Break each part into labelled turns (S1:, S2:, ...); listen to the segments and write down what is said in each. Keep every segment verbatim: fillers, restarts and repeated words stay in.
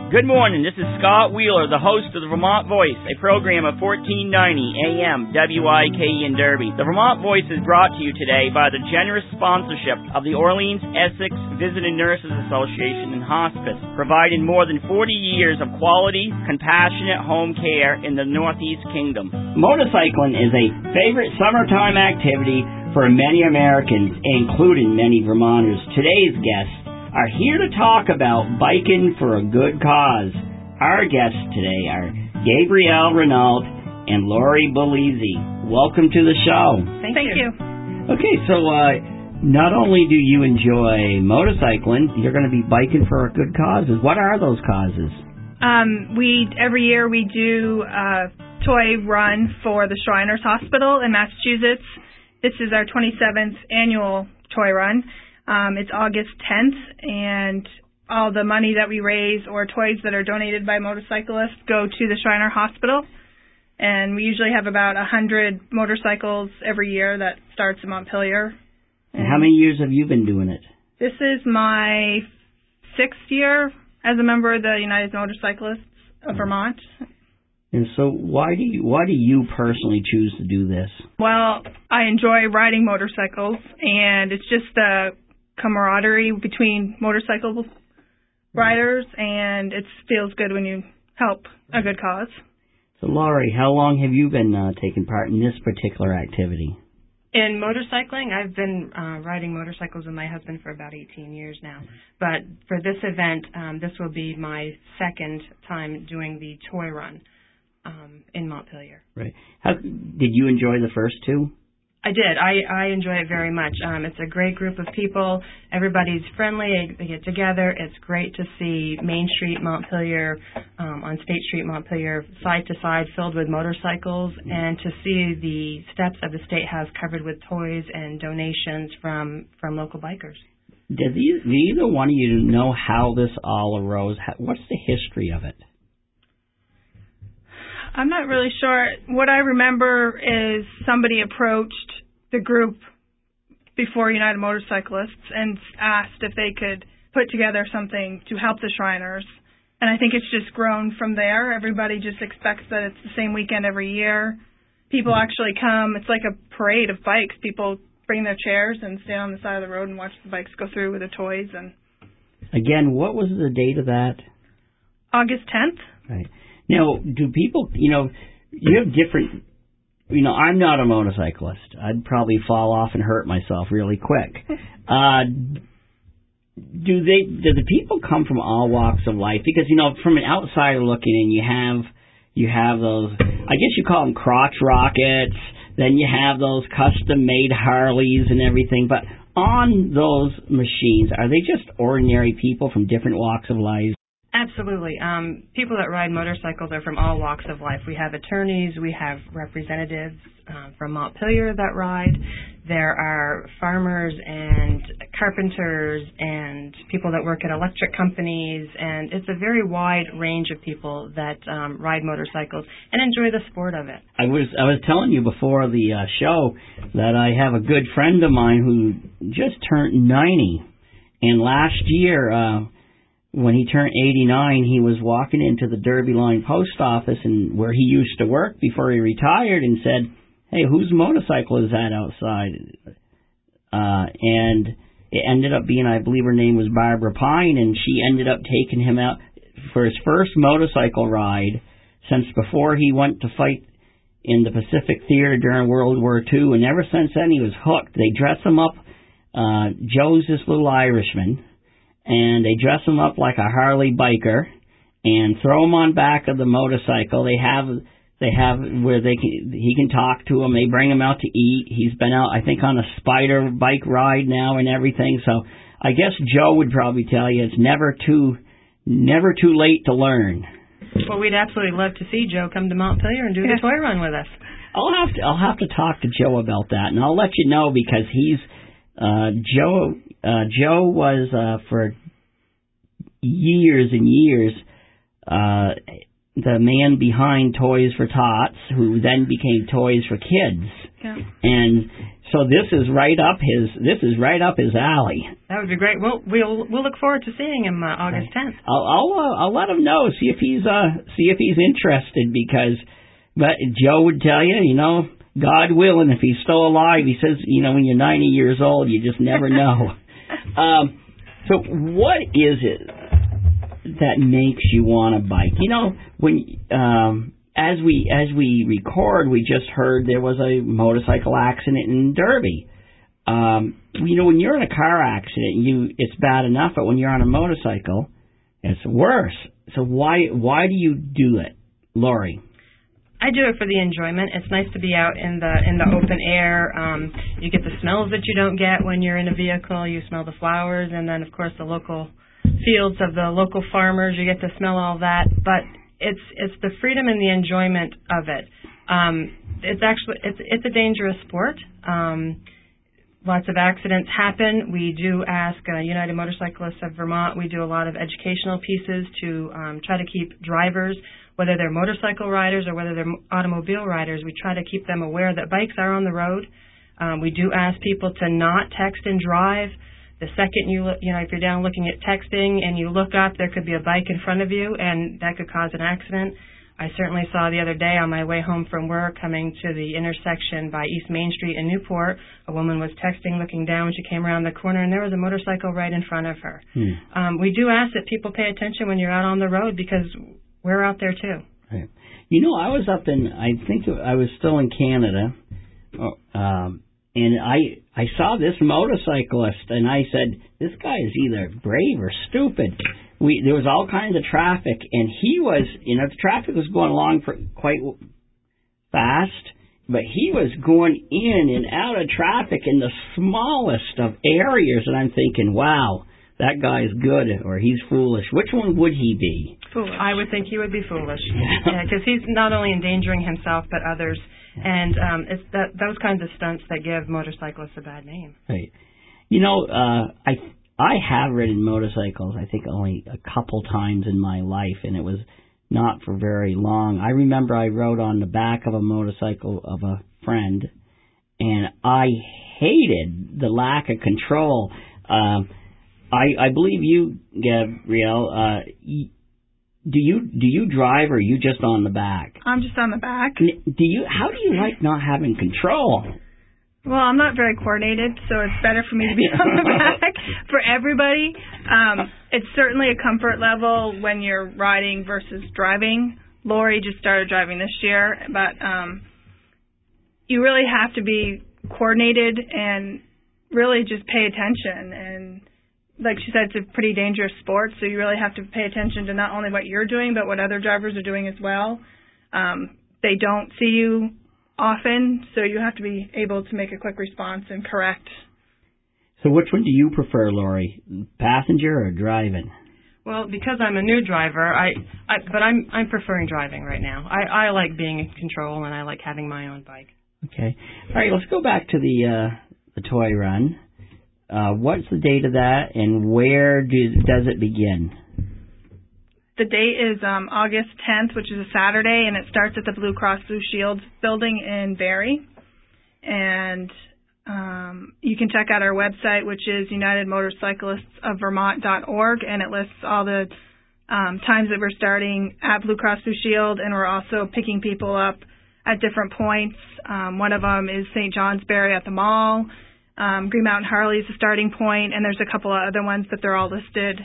S1: Good morning, this is Scott Wheeler, the host of the Vermont Voice, a program of fourteen ninety A M W I K E in Derby. The Vermont Voice is brought to you today by the generous sponsorship of the Orleans Essex Visiting Nurses Association and Hospice, providing more than forty years of quality, compassionate home care in the Northeast Kingdom. Motorcycling is a favorite summertime activity for many Americans, including many Vermonters. Today's guests are here to talk about biking for a good cause. Our guests today are Gabrielle Renault and Lori Bellizzi. Welcome to the show.
S2: Thank, Thank you.
S1: you. Okay, so uh, not only do you enjoy motorcycling, you're going to be biking for a good causes. What are those causes?
S2: Um, we every year we do a toy run for the Shriners Hospital in Massachusetts. This is our twenty-seventh annual toy run. Um, it's August tenth, and all the money that we raise or toys that are donated by motorcyclists go to the Shriner Hospital. And we usually have about one hundred motorcycles every year that starts in Montpelier.
S1: And how many years have you been doing it?
S2: This is my sixth year as a member of the United Motorcyclists of Vermont.
S1: And so why do you why do you personally choose to do this?
S2: Well, I enjoy riding motorcycles, and it's just a camaraderie between motorcycle riders, and it feels good when you help a good cause.
S1: So, Laurie, how long have you been uh, taking part in this particular activity?
S3: In motorcycling, I've been uh, riding motorcycles with my husband for about eighteen years now. But for this event, um, this will be my second time doing the toy run um, in Montpelier.
S1: Right. How, did you enjoy the first two?
S3: I did. I, I enjoy it very much. Um, it's a great group of people. Everybody's friendly. They get together. It's great to see Main Street, Montpelier, um, on State Street, Montpelier, side to side filled with motorcycles, and to see the steps of the State House covered with toys and donations from, from local bikers.
S1: Does either, do either one of you know how this all arose? How, what's the history of it?
S2: I'm not really sure. What I remember is somebody approached the group before United Motorcyclists and asked if they could put together something to help the Shriners. And I think it's just grown from there. Everybody just expects that it's the same weekend every year. People actually come. It's like a parade of bikes. People bring their chairs and stand on the side of the road and watch the bikes go through with the toys. And
S1: again, what was the date of that?
S2: August tenth.
S1: Right. Now, do people, you know, you have different, you know, I'm not a motorcyclist. I'd probably fall off and hurt myself really quick. Uh, do they, do the people come from all walks of life? Because, you know, from an outsider looking in, you have, you have those, I guess you call them crotch rockets, then you have those custom-made Harleys and everything, but on those machines, are they just ordinary people from different walks of life?
S3: Absolutely. Um, people that ride motorcycles are from all walks of life. We have attorneys, we have representatives uh, from Montpelier that ride. There are farmers and carpenters and people that work at electric companies, and it's a very wide range of people that um, ride motorcycles and enjoy the sport of it.
S1: I was I was telling you before the uh, show that I have a good friend of mine who just turned ninety, and last year uh, when he turned eighty-nine, he was walking into the Derby Line post office and where he used to work before he retired and said, "Hey, whose motorcycle is that outside?" Uh, and it ended up being, I believe her name was Barbara Pine, and she ended up taking him out for his first motorcycle ride since before he went to fight in the Pacific Theater during World War Two, and ever since then he was hooked. They dress him up. Uh, Joe's this little Irishman. And they dress him up like a Harley biker and throw him on back of the motorcycle. They have they have where they can, he can talk to him. They bring him out to eat. He's been out, I think, on a spider bike ride now and everything. So I guess Joe would probably tell you it's never too never too late to learn.
S3: Well, we'd absolutely love to see Joe come to Montpelier and do the toy run with us.
S1: I'll have to I'll have to talk to Joe about that, and I'll let you know because he's uh, Joe. Uh, Joe was uh, for years and years uh, the man behind Toys for Tots, who then became Toys for Kids.
S2: Yeah.
S1: And So this is right up his this is right up his alley.
S3: That would be great. We'll we'll we'll look forward to seeing him uh, August tenth.
S1: I'll I'll, uh, I'll let him know. See if he's uh see if he's interested, because but Joe would tell you, you know, God willing, if he's still alive, he says, you know, when you're ninety years old, you just never know. um, so what is it that makes you want a bike? You know, when um. As we as we record, we just heard there was a motorcycle accident in Derby. Um, you know, when you're in a car accident, you it's bad enough, but when you're on a motorcycle, it's worse. So why why do you do it, Lori?
S3: I do it for the enjoyment. It's nice to be out in the in the open air. Um, you get the smells that you don't get when you're in a vehicle. You smell the flowers, and then of course the local fields of the local farmers. You get to smell all that, but It's it's the freedom and the enjoyment of it. Um, it's actually it's it's a dangerous sport. Um, lots of accidents happen. We do ask uh, United Motorcyclists of Vermont. We do a lot of educational pieces to um, try to keep drivers, whether they're motorcycle riders or whether they're automobile riders. We try to keep them aware that bikes are on the road. Um, we do ask people to not text and drive. The second you look, you know, if you're down looking at texting and you look up, there could be a bike in front of you, and that could cause an accident. I certainly saw the other day on my way home from work, coming to the intersection by East Main Street in Newport, a woman was texting, looking down when she came around the corner, and there was a motorcycle right in front of her. Hmm. Um, we do ask that people pay attention when you're out on the road, because we're out there too.
S1: Right. You know, I was up in, I think I was still in Canada, um, and I I saw this motorcyclist, and I said, this guy is either brave or stupid. We There was all kinds of traffic, and he was, you know, the traffic was going along for quite fast, but he was going in and out of traffic in the smallest of areas, and I'm thinking, wow, that guy's good, or he's foolish. Which one would he be?
S3: Foolish. I would think he would be foolish, because yeah, he's not only endangering himself, but others. And um, it's that, those kinds of stunts that give motorcyclists a bad name.
S1: Right. You know, uh, I I have ridden motorcycles, I think only a couple times in my life, and it was not for very long. I remember I rode on the back of a motorcycle of a friend, and I hated the lack of control. Uh, I, I believe you, Gabrielle, uh, y- Do you do you drive, or are you just on the back?
S2: I'm just on the back.
S1: Do you? How do you like not having control?
S2: Well, I'm not very coordinated, so it's better for me to be on the back for everybody. Um, it's certainly a comfort level when you're riding versus driving. Lori just started driving this year, but um, you really have to be coordinated and really just pay attention. And like she said, it's a pretty dangerous sport, so you really have to pay attention to not only what you're doing, but what other drivers are doing as well. Um, they don't see you often, so you have to be able to make a quick response and correct.
S1: So which one do you prefer, Lori, passenger or driving?
S3: Well, because I'm a new driver, I, I but I'm I'm preferring driving right now. I, I like being in control, and I like having my own bike. Okay.
S1: All right, let's go back to the uh, the toy run. Uh, what's the date of that, and where do, does it begin?
S2: The date is um, August tenth, which is a Saturday, and it starts at the Blue Cross Blue Shield building in Barrie. And um, you can check out our website, which is united motorcyclists of vermont dot org, and it lists all the um, times that we're starting at Blue Cross Blue Shield, and we're also picking people up at different points. Um, one of them is Saint Johnsbury at the mall. Um, Green Mountain Harley is the starting point, and there's a couple of other ones, but they're all listed.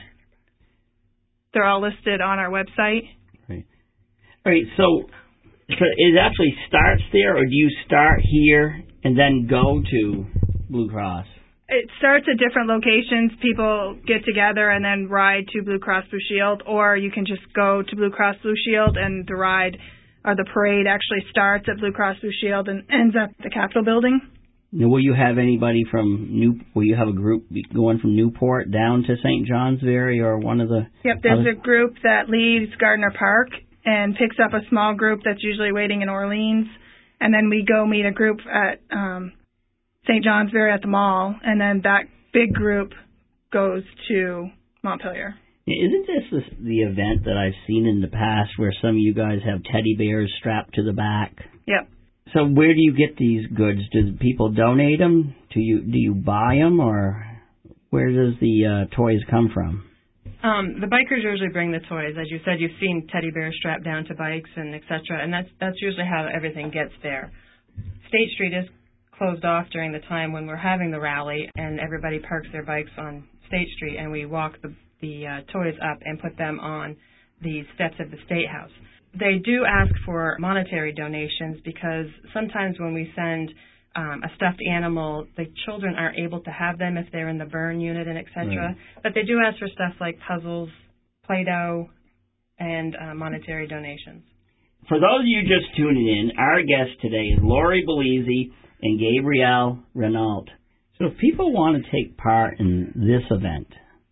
S2: They're all listed on our website.
S1: Right. All right. So, so it actually starts there, or do you start here and then go to Blue Cross?
S2: It starts at different locations. People get together and then ride to Blue Cross Blue Shield, or you can just go to Blue Cross Blue Shield, and the ride or the parade actually starts at Blue Cross Blue Shield and ends up at the Capitol Building.
S1: Now, will you have anybody from New? Will you have a group going from Newport down to Saint Johnsbury, or one of the?
S2: Yep, there's
S1: other?
S2: a group that leaves Gardner Park and picks up a small group that's usually waiting in Orleans, and then we go meet a group at um, Saint Johnsbury at the mall, and then that big group goes to Montpelier.
S1: Isn't this the event that I've seen in the past where some of you guys have teddy bears strapped to the back?
S2: Yep.
S1: So where do you get these goods? Do people donate them? Do you do you buy them, or where does the uh, toys come from?
S3: Um, the bikers usually bring the toys. As you said, you've seen teddy bears strapped down to bikes and et cetera, and that's that's usually how everything gets there. State Street is closed off during the time when we're having the rally, and everybody parks their bikes on State Street, and we walk the, the uh, toys up and put them on the steps of the State House. They do ask for monetary donations because sometimes when we send um, a stuffed animal, the children aren't able to have them if they're in the burn unit and et cetera. Right. But they do ask for stuff like puzzles, Play-Doh, and uh, monetary donations.
S1: For those of you just tuning in, our guest today is Lori Bellizzi and Gabrielle Renault. So if people want to take part in this event,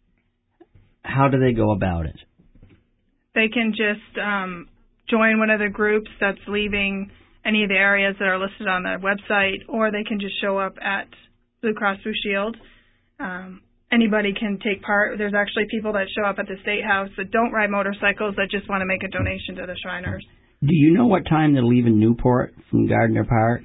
S1: how do they go about it?
S2: They can just um, join one of the groups that's leaving any of the areas that are listed on their website, or they can just show up at Blue Cross Blue Shield. Um, anybody can take part. There's actually people that show up at the State House that don't ride motorcycles that just want to make a donation to the Shriners.
S1: Do you know what time they're leaving Newport from Gardner Park?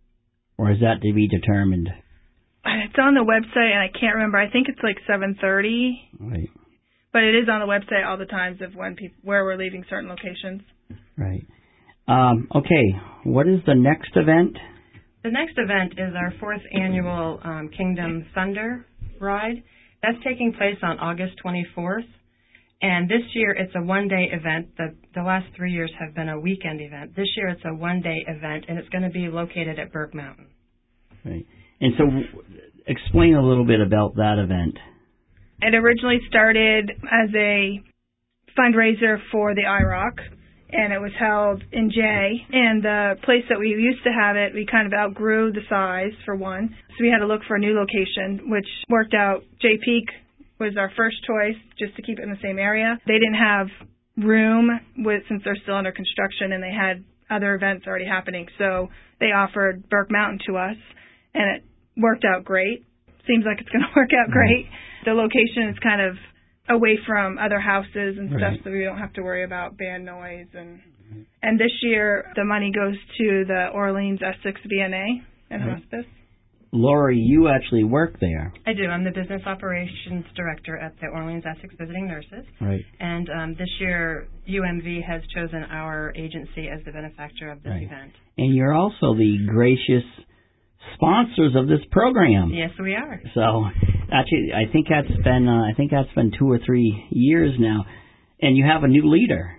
S1: Or is that to be determined?
S2: It's on the website, and I can't remember. I think it's like seven thirty.
S1: Right.
S2: But it is on the website all the times of when people, where we're leaving certain locations.
S1: Right. Um, okay. What is the next event?
S3: The next event is our fourth annual um, Kingdom Thunder ride. That's taking place on August twenty-fourth. And this year it's a one-day event. The, the last three years have been a weekend event. This year it's a one-day event, and it's going to be located at Burke Mountain.
S1: Right. And so explain a little bit about that event.
S2: It originally started as a fundraiser for the I R O C, and it was held in Jay. And the place that we used to have it, we kind of outgrew the size, for one. So we had to look for a new location, which worked out. Jay Peak was our first choice, just to keep it in the same area. They didn't have room with, since they're still under construction, and they had other events already happening. So they offered Burke Mountain to us, and it worked out great. Seems like it's going to work out great. The location is kind of away from other houses and stuff, right. So we don't have to worry about band noise. And and this year, the money goes to the Orleans Essex V N A and right. Hospice.
S1: Lori, you actually work there.
S3: I do. I'm the business operations director at the Orleans Essex Visiting Nurses.
S1: Right.
S3: And um, this year, U M V has chosen our agency as the benefactor of this
S1: right.
S3: event.
S1: And you're also the gracious sponsors of this program.
S3: Yes, we are.
S1: So, actually, I think that's been uh, I think that's been two or three years now, and you have a new leader.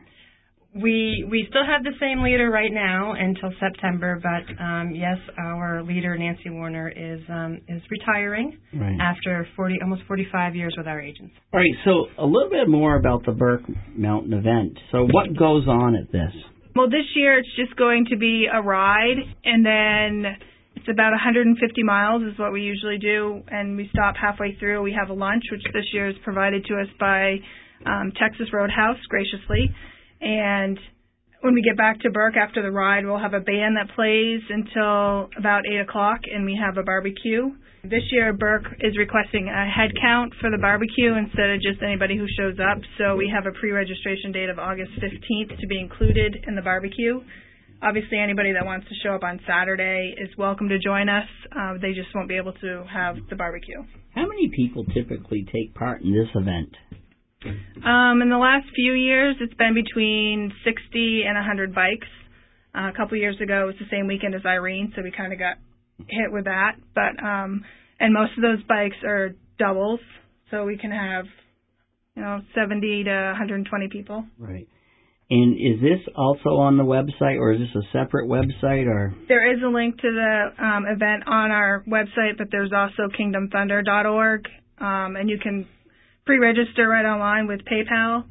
S3: We we still have the same leader right now until September, but um, yes, our leader Nancy Warner is um, is retiring
S1: right.
S3: after forty almost forty-five years with our agents.
S1: All right, so a little bit more about the Burke Mountain event. So, what goes on at this?
S2: Well, this year it's just going to be a ride, and then it's about one hundred fifty miles is what we usually do, and we stop halfway through. We have a lunch, which this year is provided to us by um, Texas Roadhouse, graciously. And when we get back to Burke after the ride, we'll have a band that plays until about eight o'clock, and we have a barbecue. This year, Burke is requesting a head count for the barbecue instead of just anybody who shows up. So we have a pre-registration date of August fifteenth to be included in the barbecue. Obviously, anybody that wants to show up on Saturday is welcome to join us. Uh, they just won't be able to have the barbecue.
S1: How many people typically take part in this event?
S2: Um, in the last few years, it's been between sixty and one hundred bikes. Uh, a couple years ago, it was the same weekend as Irene, so we kind of got hit with that. But um, and most of those bikes are doubles, so we can have, you know, seventy to one hundred twenty people.
S1: Right. And is this also on the website, or is this a separate website? Or
S2: there is a link to the um, event on our website, but there's also kingdom thunder dot org, um, and you can pre-register right online with PayPal,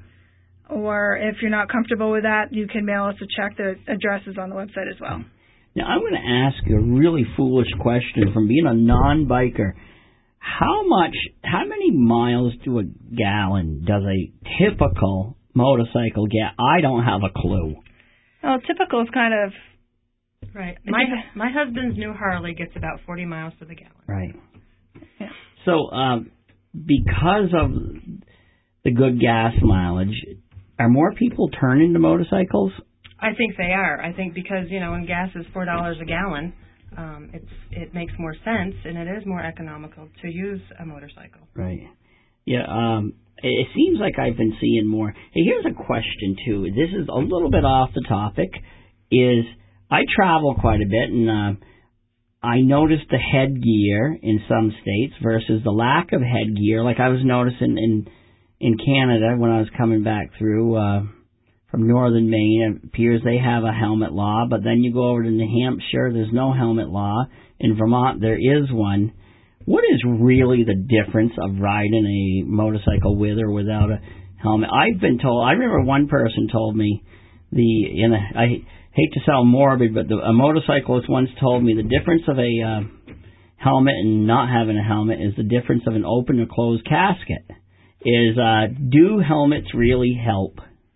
S2: or if you're not comfortable with that, you can mail us a check. The address is on the website as well.
S1: Now, I'm going to ask you a really foolish question from being a non-biker. How much, how many miles to a gallon does a typical motorcycle get? I don't have a clue.
S2: Well, typical is kind of...
S3: Right. My my husband's new Harley gets about forty miles to the gallon.
S1: Right.
S2: Yeah.
S1: So, um, because of the good gas mileage, are more people turning to motorcycles?
S3: I think they are. I think because, you know, when gas is four dollars a gallon, um, it's it makes more sense and it is more economical to use a motorcycle.
S1: Right. Yeah. Um, it seems like I've been seeing more. Hey, here's a question too. This is a little bit off the topic. Is I travel quite a bit, and uh, I noticed the headgear in some states versus the lack of headgear. Like I was noticing in in Canada when I was coming back through. Uh, From northern Maine, it appears they have a helmet law, but then you go over to New Hampshire, there's no helmet law. In Vermont, there is one. What is really the difference of riding a motorcycle with or without a helmet? I've been told, I remember one person told me, the in a, I hate to sound morbid, but the, a motorcyclist once told me the difference of a uh, helmet and not having a helmet is the difference of an open or closed casket. Is uh, do helmets really help?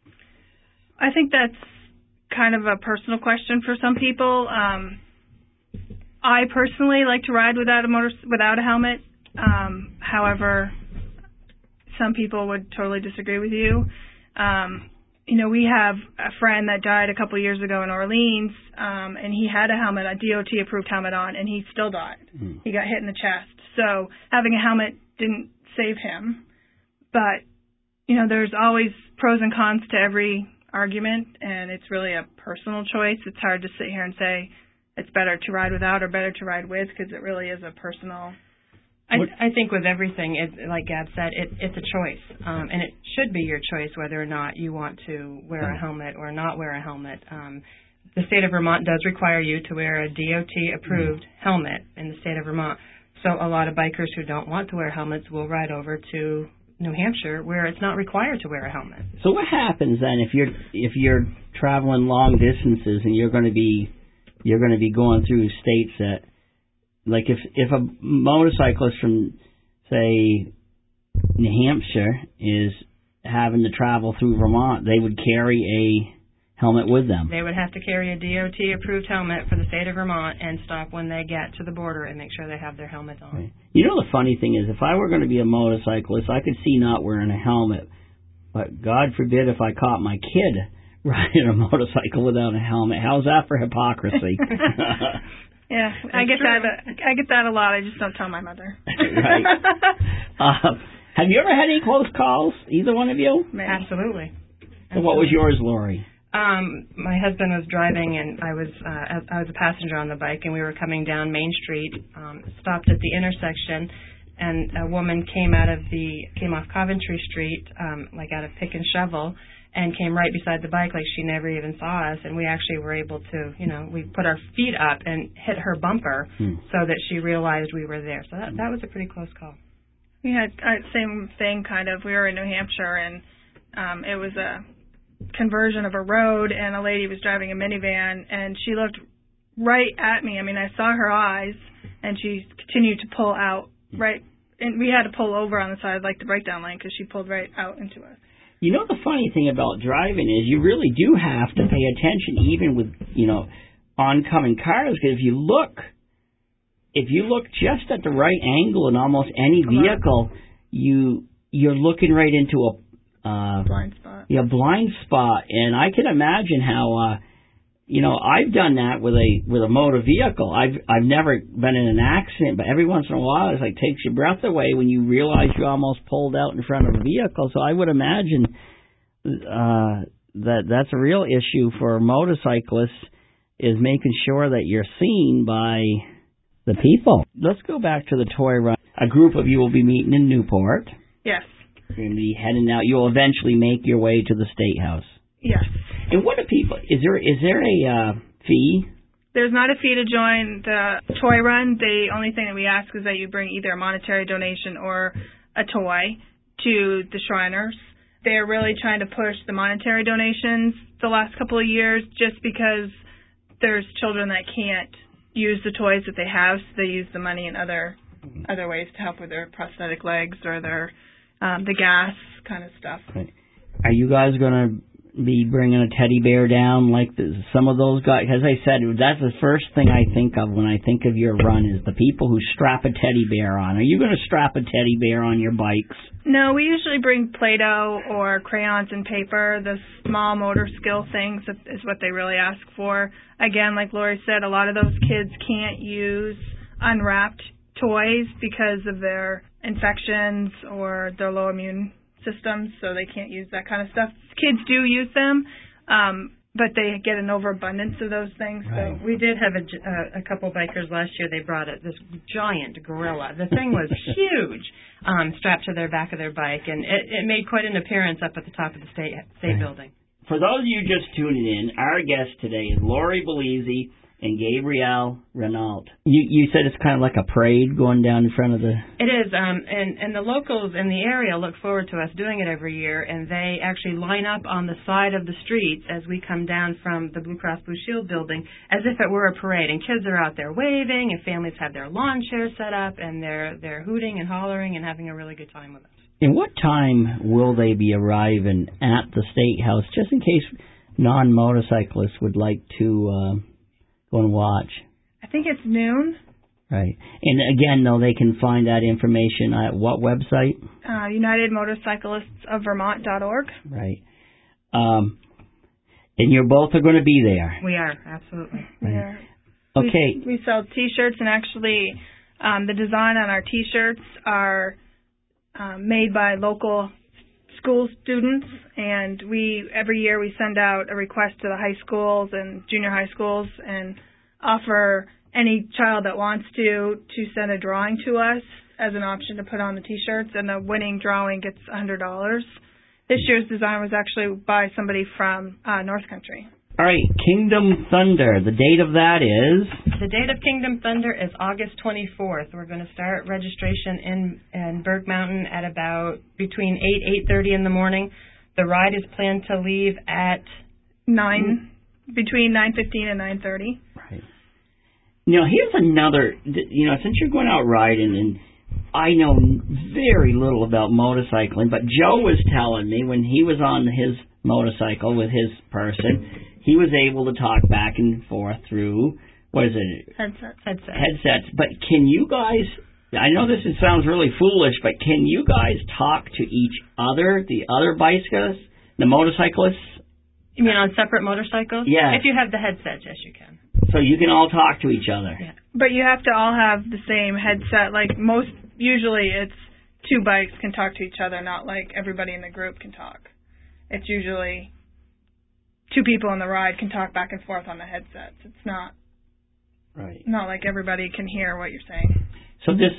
S2: I think that's kind of a personal question for some people. Um, I personally like to ride without a motor without a helmet. Um, however, some people would totally disagree with you. Um, you know, we have a friend that died a couple years ago in Orleans, um, and he had a helmet, a D O T approved helmet on, and he still died. Mm. He got hit in the chest. So having a helmet didn't save him. But, you know, there's always pros and cons to every argument, and it's really a personal choice. It's hard to sit here and say it's better to ride without or better to ride with, because it really is a personal.
S3: I, th- I think with everything, it, like Gab said, it, it's a choice, um, and it should be your choice whether or not you want to wear a helmet or not wear a helmet. Um, the state of Vermont does require you to wear a D O T-approved mm. helmet in the state of Vermont. So a lot of bikers who don't want to wear helmets will ride over to New Hampshire, where it's not required to wear a helmet.
S1: So what happens then if you're if you're traveling long distances and you're going to be you're going to be going through states that, like if if a motorcyclist from say New Hampshire is having to travel through Vermont, they would carry a helmet with them.
S3: They would have to carry a D O T approved helmet for the state of Vermont and stop when they get to the border and make sure they have their helmet on.
S1: Right. You know, the funny thing is, if I were going to be a motorcyclist, I could see not wearing a helmet, but God forbid if I caught my kid riding a motorcycle without a helmet. How's that for hypocrisy?
S2: Yeah, I get true. that. I get that a lot. I just don't tell my mother.
S1: Right. Uh, have you ever had any close calls? Either one of you?
S3: Absolutely. Absolutely.
S1: So what was yours, Lori?
S3: Um, my husband was driving, and I was uh, I was a passenger on the bike, and we were coming down Main Street. Um, stopped at the intersection, and a woman came out of the came off Coventry Street, um, like out of Pick and Shovel, and came right beside the bike, like she never even saw us. And we actually were able to, you know, we put our feet up and hit her bumper, hmm. so that she realized we were there. So that that was a pretty close call.
S2: We had uh, same thing, kind of. We were in New Hampshire, and um, it was a conversion of a road, and a lady was driving a minivan, and she looked right at me. I mean, I saw her eyes, and she continued to pull out right, and we had to pull over on the side, like the breakdown lane, because she pulled right out into us.
S1: You know, the funny thing about driving is you really do have to pay attention, even with, you know, oncoming cars, because if you look, if you look just at the right angle in almost any vehicle, you you're looking right into a Uh,
S2: blind spot.
S1: Yeah, blind spot, and I can imagine how. Uh, you know, I've done that with a with a motor vehicle. I've I've never been in an accident, but every once in a while, it's like takes your breath away when you realize you almost pulled out in front of a vehicle. So I would imagine uh, that that's a real issue for motorcyclists, is making sure that you're seen by the people. Let's go back to the toy run. A group of you will be meeting in Newport.
S2: Yes.
S1: You're going to be heading out. You'll eventually make your way to the State House.
S2: Yes.
S1: And what do people? Is there is there a uh, fee?
S2: There's not a fee to join the toy run. The only thing that we ask is that you bring either a monetary donation or a toy to the Shriners. They're really trying to push the monetary donations the last couple of years, just because there's children that can't use the toys that they have, so they use the money in other other ways to help with their prosthetic legs or their um, the gas kind of stuff.
S1: Right. Are you guys going to be bringing a teddy bear down like the, some of those guys? As I said, that's the first thing I think of when I think of your run is the people who strap a teddy bear on. Are you going to strap a teddy bear on your bikes?
S2: No, we usually bring Play-Doh or crayons and paper. The small motor skill things is what they really ask for. Again, like Lori said, a lot of those kids can't use unwrapped toys because of their infections or their low immune systems, so they can't use that kind of stuff. Kids do use them, um, but they get an overabundance of those things.
S3: Right. So we did have a, uh, a couple bikers last year. They brought it, this giant gorilla. The thing was huge, um, strapped to their back of their bike, and it, it made quite an appearance up at the top of the state state right. building.
S1: For those of you just tuning in, our guest today is Lori Bellizzi and Gabrielle Renault. You you said it's kind of like a parade going down in front of the...
S3: It is, um, and, and the locals in the area look forward to us doing it every year, and they actually line up on the side of the streets as we come down from the Blue Cross Blue Shield building as if it were a parade, and kids are out there waving, and families have their lawn chairs set up, and they're, they're hooting and hollering and having a really good time with us.
S1: In what time will they be arriving at the State House, just in case non-motorcyclists would like to... Uh, Go and watch.
S2: I think it's noon.
S1: Right. And again, though, they can find that information at what website?
S2: Uh, United Motorcyclists of Vermont dot org.
S1: Right. Um, and you both are going to be there.
S3: We are, absolutely.
S2: Right. We are.
S1: Okay.
S2: We, we sell T-shirts, and actually um, the design on our T-shirts are um, made by local school students, and we every year we send out a request to the high schools and junior high schools and offer any child that wants to to send a drawing to us as an option to put on the T-shirts, and the winning drawing gets one hundred dollars. This year's design was actually by somebody from uh, North Country.
S1: All right, Kingdom Thunder. The date of that is?
S3: The date of Kingdom Thunder is August twenty-fourth. We're going to start registration in, in Berg Mountain at about between eight, eight thirty in the morning. The ride is planned to leave at
S2: nine, between nine fifteen and nine thirty.
S1: Right. Now, here's another, you know, since you're going out riding, and I know very little about motorcycling, but Joe was telling me when he was on his motorcycle with his person, he was able to talk back and forth through, what is it?
S2: Headsets.
S3: Headsets.
S1: Headsets. But can you guys, I know this is, sounds really foolish, but can you guys talk to each other, the other bicyclists, the motorcyclists?
S3: You mean on separate motorcycles?
S1: Yeah.
S3: If you have the headset, yes, you can.
S1: So you can all talk to each other.
S3: Yeah.
S2: But you have to all have the same headset. Like most, usually it's two bikes can talk to each other, not like everybody in the group can talk. It's usually two people in the ride can talk back and forth on the headsets. It's not
S1: right.
S2: Not like everybody can hear what you're saying.
S1: So this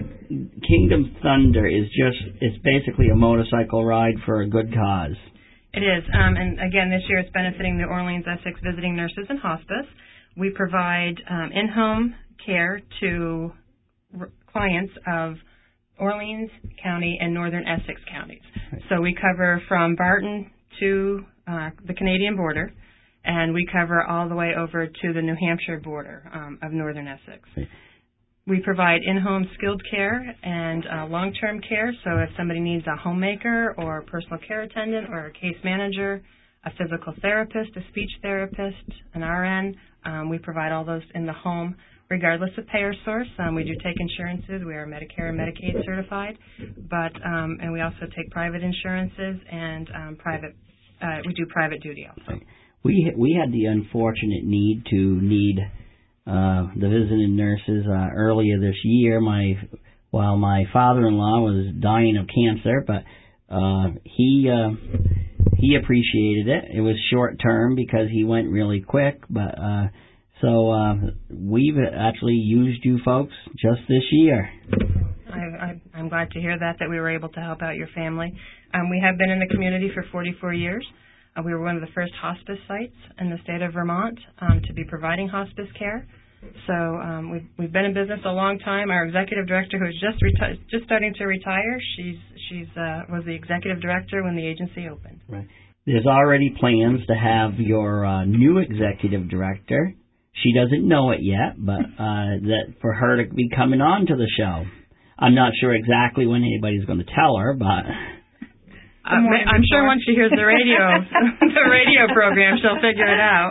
S1: Kingdom Thunder is just, it's basically a motorcycle ride for a good cause.
S3: It is. Um, and again, this year it's benefiting the Orleans Essex Visiting Nurses and Hospice. We provide um, in-home care to r- clients of Orleans County and Northern Essex counties. Right. So we cover from Barton to uh, the Canadian border, and we cover all the way over to the New Hampshire border um, of Northern Essex. Right. We provide in-home skilled care and uh, long-term care, so if somebody needs a homemaker or a personal care attendant or a case manager, a physical therapist, a speech therapist, an R N, um, we provide all those in the home. Regardless of payer source, um, we do take insurances. We are Medicare and Medicaid certified, but um, and we also take private insurances and um, private. Uh, we do private duty also.
S1: We we had the unfortunate need to need uh, the visiting nurses uh, earlier this year. My while my father-in-law was dying of cancer, but uh, he uh, he appreciated it. It was short term because he went really quick, but. Uh, So uh, we've actually used you folks just this year.
S3: I, I, I'm glad to hear that, that we were able to help out your family. Um, we have been in the community for forty-four years. Uh, we were one of the first hospice sites in the state of Vermont um, to be providing hospice care. So um, we've, we've been in business a long time. Our executive director, who's just reti- just starting to retire, she's she's uh, was the executive director when the agency opened.
S1: Right. There's already plans to have your uh, new executive director. She doesn't know it yet, but uh, that for her to be coming on to the show. I'm not sure exactly when anybody's going to tell her, but...
S3: Uh, I'm sure once she hears the radio, the radio program, she'll figure it out.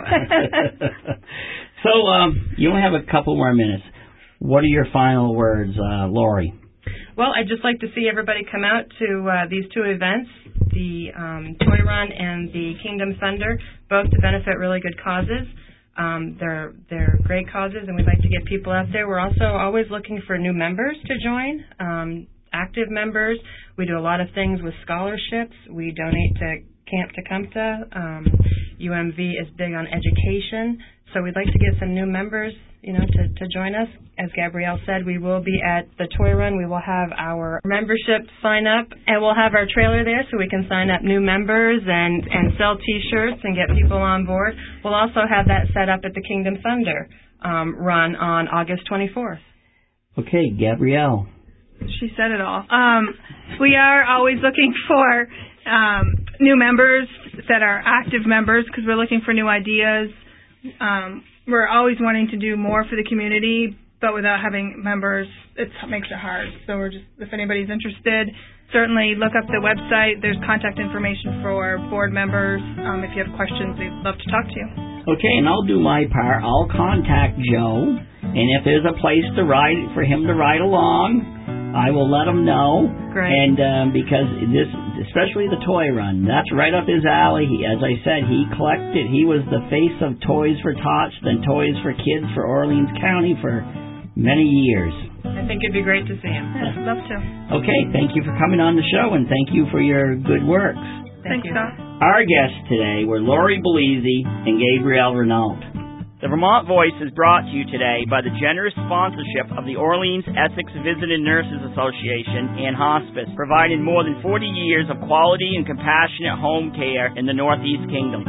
S1: So, um, you only have a couple more minutes. What are your final words, uh, Lori?
S3: Well, I'd just like to see everybody come out to uh, these two events, the um, Toy Run and the Kingdom Thunder, both to benefit really good causes. Um, they're they're great causes, and we'd like to get people out there. We're also always looking for new members to join, um, active members. We do a lot of things with scholarships. We donate to Camp Tecumseh. Um, U M V is big on education, so we'd like to get some new members, you know, to, to join us. As Gabrielle said, we will be at the Toy Run. We will have our membership sign up, and we'll have our trailer there so we can sign up new members and, and sell T-shirts and get people on board. We'll also have that set up at the Kingdom Thunder um, run on August twenty-fourth.
S1: Okay, Gabrielle.
S2: She said it all. Um, we are always looking for um, new members that are active members because we're looking for new ideas. Um, we're always wanting to do more for the community, but without having members, it makes it hard. So we're just, if anybody's interested, certainly look up the website. There's contact information for board members. Um, if you have questions, we'd love to talk to you.
S1: Okay, and I'll do my part. I'll contact Joe, and if there's a place to ride for him to ride along, I will let him know.
S3: Great.
S1: And um, because this, especially the Toy Run, that's right up his alley. He, as I said, he collected. He was the face of Toys for Tots, then Toys for Kids for Orleans County for many years.
S3: I think it'd be great to see him.
S2: Yeah, I'd love to.
S1: Okay, thank you for coming on the show, and thank you for your good works.
S3: Thank
S2: Thanks,
S3: you.
S2: Scott.
S1: Our guests today were Lori Bellizzi and Gabrielle Renault. The Vermont Voice is brought to you today by the generous sponsorship of the Orleans Essex Visiting Nurses Association and Hospice, providing more than forty years of quality and compassionate home care in the Northeast Kingdom.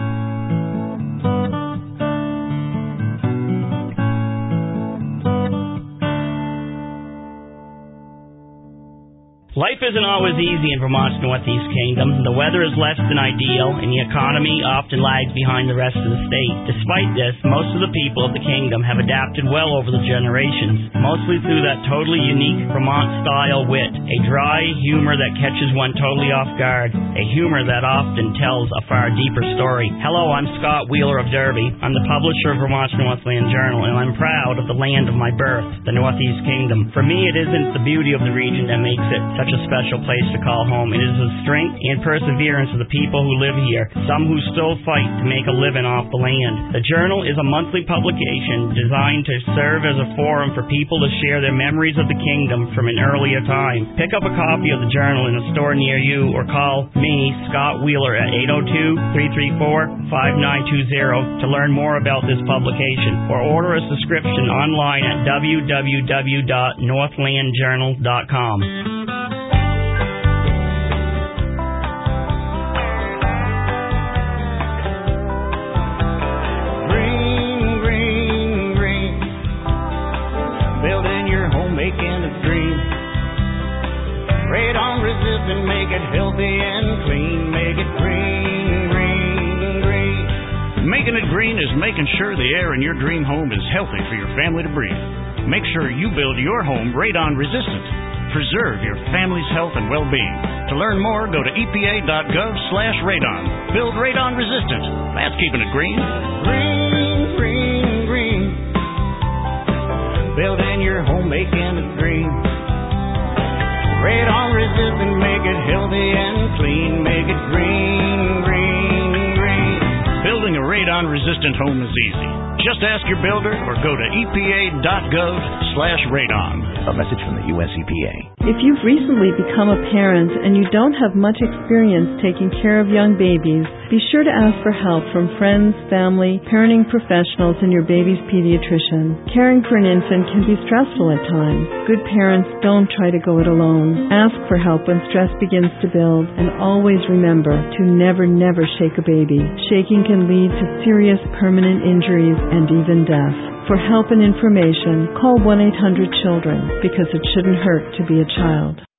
S1: Life isn't always easy in Vermont's Northeast Kingdom. The weather is less than ideal, and the economy often lags behind the rest of the state. Despite this, most of the people of the kingdom have adapted well over the generations, mostly through that totally unique Vermont-style wit, a dry humor that catches one totally off guard, a humor that often tells a far deeper story. Hello, I'm Scott Wheeler of Derby. I'm the publisher of Vermont's Northland Journal, and I'm proud of the land of my birth, the Northeast Kingdom. For me, it isn't the beauty of the region that makes it such a special place to call home. It is the strength and perseverance of the people who live here, some who still fight to make a living off the land. The Journal is a monthly publication designed to serve as a forum for people to share their memories of the kingdom from an earlier time. Pick up a copy of the Journal in a store near you or call me, Scott Wheeler, at eight oh two, three three four, five nine two zero to learn more about this publication, or order a subscription online at w w w dot northland journal dot com.
S4: And make it healthy and clean. Make it green, green, green. Making it green is making sure the air in your dream home is healthy for your family to breathe. Make sure you build your home radon resistant. Preserve your family's health and well-being. To learn more, go to E P A dot gov slash radon. Build radon resistant. That's keeping it green. Green, green, green. Building your home, making it green. Radon resistant, make it healthy and clean. Make it green, green, green. Building a radon resistant home is easy. Just ask your builder or go to E P A dot gov slash radon.
S5: A message from the U S E P A.
S6: If you've recently become a parent and you don't have much experience taking care of young babies, be sure to ask for help from friends, family, parenting professionals, and your baby's pediatrician. Caring for an infant can be stressful at times. Good parents don't try to go it alone. Ask for help when stress begins to build, and always remember to never, never shake a baby. Shaking can lead to serious permanent injuries and even death. For help and information, call one eight hundred children, because it shouldn't hurt to be a child.